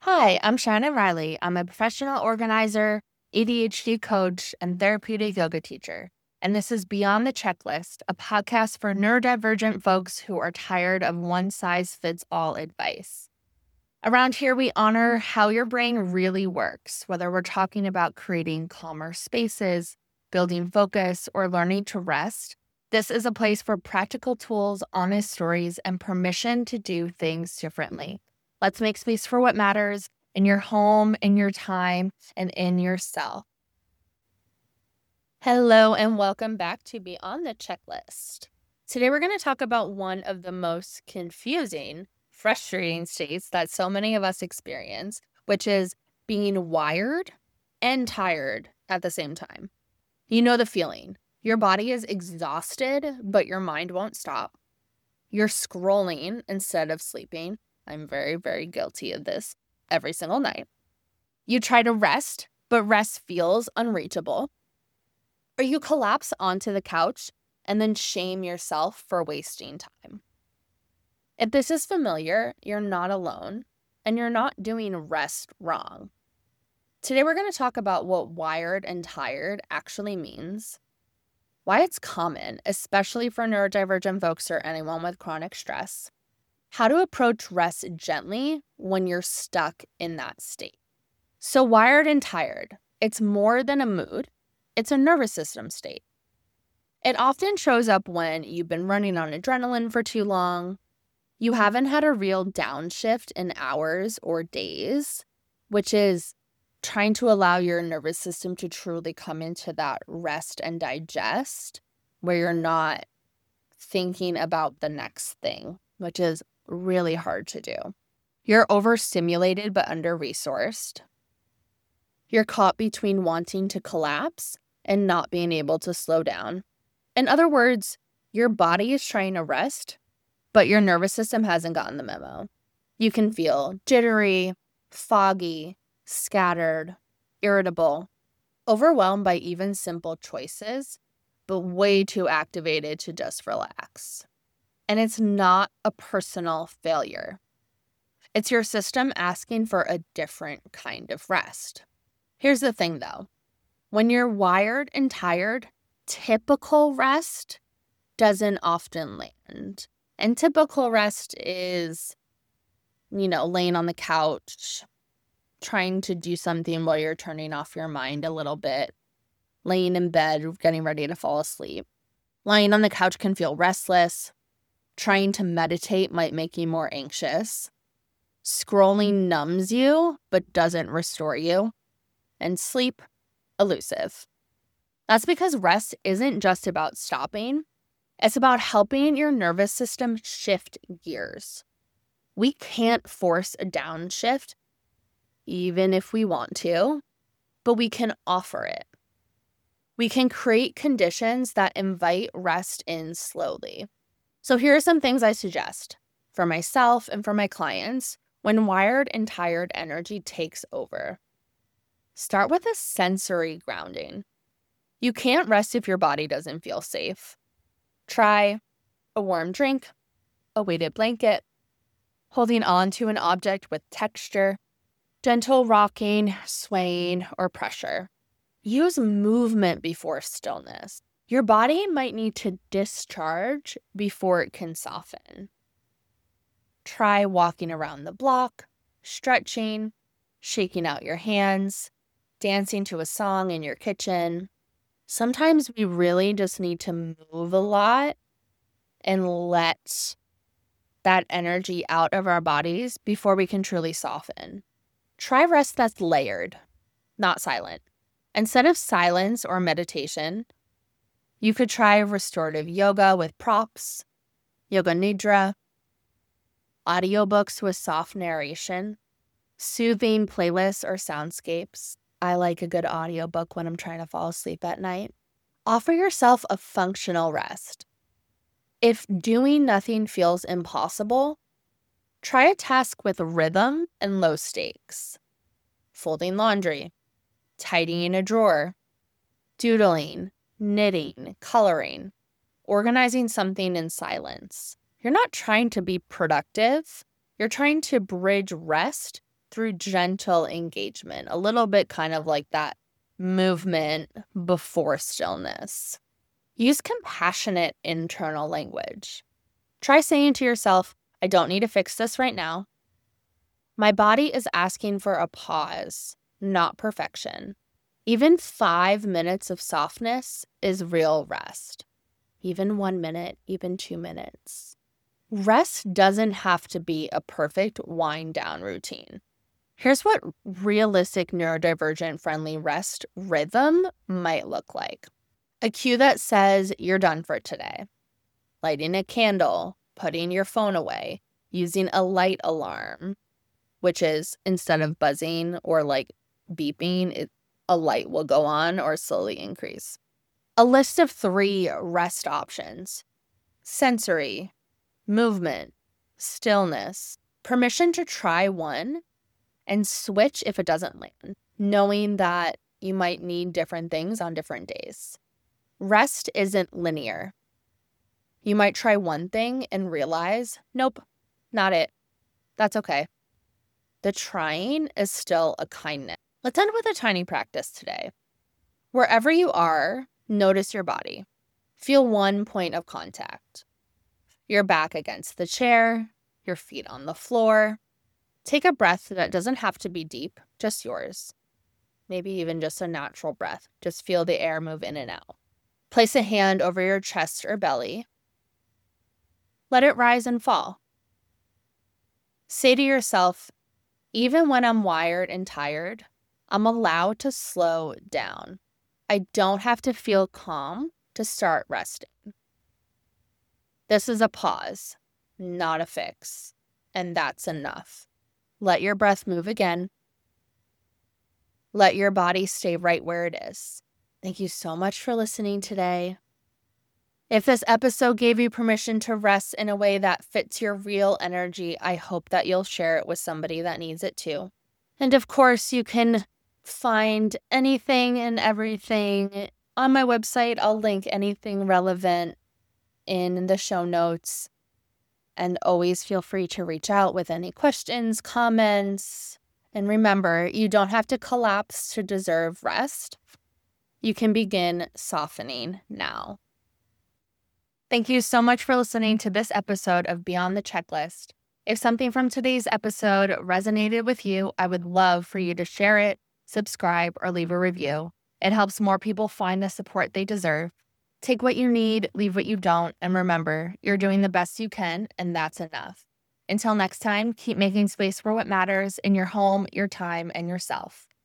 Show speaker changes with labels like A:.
A: Hi, I'm Shannon Riley. I'm a professional organizer, ADHD coach, and therapeutic yoga teacher. And this is Beyond the Checklist, a podcast for neurodivergent folks who are tired of one size fits all advice. Around here, we honor how your brain really works, whether we're talking about creating calmer spaces, building focus, or learning to rest. This is a place for practical tools, honest stories, and permission to do things differently. Let's make space for what matters in your home, in your time, and in yourself. Hello, and welcome back to Beyond the Checklist. Today, we're going to talk about one of the most confusing, frustrating states that so many of us experience, which is being wired and tired at the same time. You know the feeling. Your body is exhausted, but your mind won't stop. You're scrolling instead of sleeping. I'm very, very guilty of this every single night. You try to rest, but rest feels unreachable. Or you collapse onto the couch and then shame yourself for wasting time. If this is familiar, you're not alone, and you're not doing rest wrong. Today, we're going to talk about what wired and tired actually means, why it's common, especially for neurodivergent folks or anyone with chronic stress, how to approach rest gently when you're stuck in that state. So wired and tired, it's more than a mood, it's a nervous system state. It often shows up when you've been running on adrenaline for too long, you haven't had a real downshift in hours or days, which is trying to allow your nervous system to truly come into that rest and digest, where you're not thinking about the next thing, which is really hard to do. You're overstimulated but under-resourced. You're caught between wanting to collapse and not being able to slow down. In other words, your body is trying to rest, but your nervous system hasn't gotten the memo. You can feel jittery, foggy, scattered, irritable, overwhelmed by even simple choices, but way too activated to just relax. And it's not a personal failure. It's your system asking for a different kind of rest. Here's the thing though. When you're wired and tired, typical rest doesn't often land. And typical rest is, laying on the couch, trying to do something while you're turning off your mind a little bit, laying in bed, getting ready to fall asleep. Lying on the couch can feel restless. Trying to meditate might make you more anxious. Scrolling numbs you, but doesn't restore you. And sleep, elusive. That's because rest isn't just about stopping. It's about helping your nervous system shift gears. We can't force a downshift, even if we want to, but we can offer it. We can create conditions that invite rest in slowly. So here are some things I suggest for myself and for my clients when wired and tired energy takes over. Start with a sensory grounding. You can't rest if your body doesn't feel safe. Try a warm drink, a weighted blanket, holding on to an object with texture, gentle rocking, swaying, or pressure. Use movement before stillness. Your body might need to discharge before it can soften. Try walking around the block, stretching, shaking out your hands, dancing to a song in your kitchen. Sometimes we really just need to move a lot and let that energy out of our bodies before we can truly soften. Try rest that's layered, not silent. Instead of silence or meditation, you could try restorative yoga with props, yoga nidra, audiobooks with soft narration, soothing playlists or soundscapes. I like a good audiobook when I'm trying to fall asleep at night. Offer yourself a functional rest. If doing nothing feels impossible, try a task with rhythm and low stakes. Folding laundry, tidying a drawer, doodling, knitting, coloring, organizing something in silence. You're not trying to be productive. You're trying to bridge rest through gentle engagement, a little bit kind of like that movement before stillness. Use compassionate internal language. Try saying to yourself, I don't need to fix this right now. My body is asking for a pause, not perfection. Even 5 minutes of softness is real rest. Even 1 minute, even 2 minutes. Rest doesn't have to be a perfect wind down routine. Here's what realistic neurodivergent friendly rest rhythm might look like. A cue that says you're done for today. Lighting a candle, putting your phone away, using a light alarm, which is instead of buzzing or like beeping, a light will go on or slowly increase. A list of 3 rest options: sensory, movement, stillness, permission to try one and switch if it doesn't land, knowing that you might need different things on different days. Rest isn't linear. You might try one thing and realize, nope, not it. That's okay. The trying is still a kindness. Let's end with a tiny practice today. Wherever you are, notice your body. Feel one point of contact. Your back against the chair, your feet on the floor. Take a breath that doesn't have to be deep, just yours. Maybe even just a natural breath. Just feel the air move in and out. Place a hand over your chest or belly. Let it rise and fall. Say to yourself, even when I'm wired and tired, I'm allowed to slow down. I don't have to feel calm to start resting. This is a pause, not a fix, and that's enough. Let your breath move again. Let your body stay right where it is. Thank you so much for listening today. If this episode gave you permission to rest in a way that fits your real energy, I hope that you'll share it with somebody that needs it too. And of course, you can find anything and everything on my website. I'll link anything relevant in the show notes. And always feel free to reach out with any questions, comments. And remember, you don't have to collapse to deserve rest. You can begin softening now. Thank you so much for listening to this episode of Beyond the Checklist. If something from today's episode resonated with you, I would love for you to share it, subscribe, or leave a review. It helps more people find the support they deserve. Take what you need, leave what you don't, and remember, you're doing the best you can, and that's enough. Until next time, keep making space for what matters in your home, your time, and yourself.